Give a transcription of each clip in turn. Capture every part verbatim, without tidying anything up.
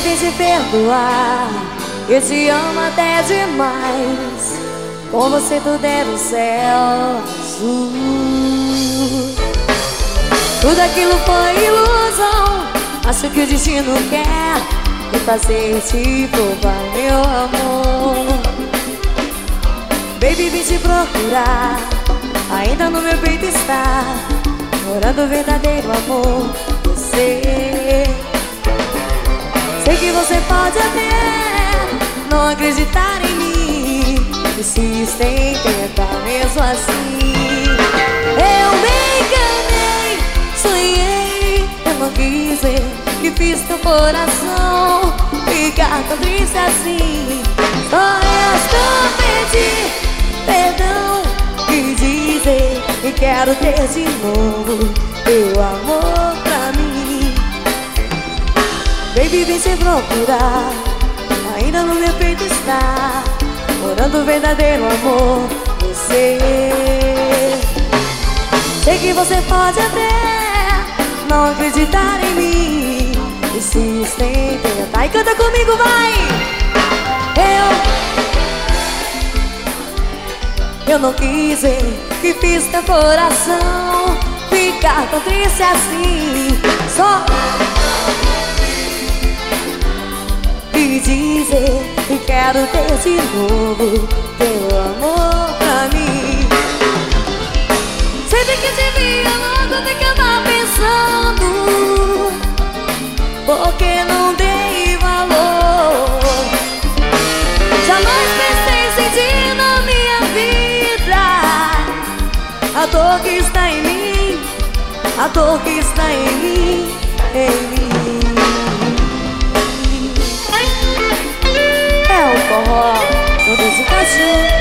tentei te perdoar, eu te amo até demais. Com você tudo era um céu azul. Tudo aquilo foi ilusão. Acho que o destino quer me fazer te provar, meu amor. Baby, vim te procurar, ainda no meu peito está morando o verdadeiro amor. Você, sei que você pode até não acreditar em mim, insiste em tentar mesmo assim. Eu me enganei, sonhei, eu não quis ver, que fiz teu coração ficar tão triste assim. Só resta pedir perdão e dizer que quero ter de novo teu amor pra mim. Baby, vem te procurar, ainda no meu peito está morando o verdadeiro amor. Você, sei que você pode até não acreditar em mim, insiste em tentar e canta comigo, vai! Eu, eu não quis ver, que fiz teu coração ficar tão triste assim. Só e dizer que quero ter de novo teu amor pra mim. Sempre que te via logo ficava pensando, porque não dei valor. Jamais pensei em sentir na minha vida a dor que está em mim, a dor que está em mim, em mim. É o forró, todo esse cachorro.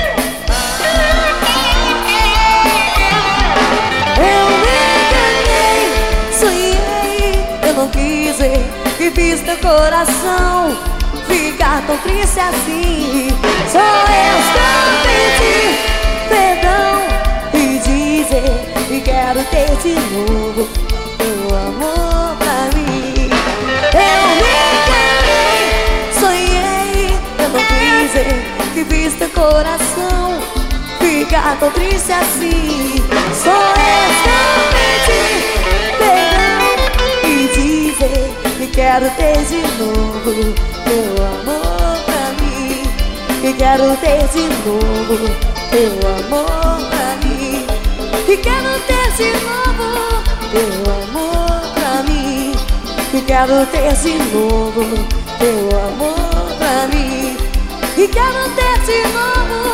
Eu me enganei, sonhei, eu não quis ver, que fiz teu coração ficar tão triste assim. Só eu pedir perdão e dizer que quero ter de novo teu amor pra mim. Eu me enganei, sonhei, eu não quis ver, que fiz teu coração ficar tão triste assim. Só eu pedir perdão e dizer que quero ter de novo teu amor pra mim, que quero ter de novo teu amor pra mim, que quero ter de novo teu amor pra mim, que quero ter de novo teu amor pra mim, que quero ter de novo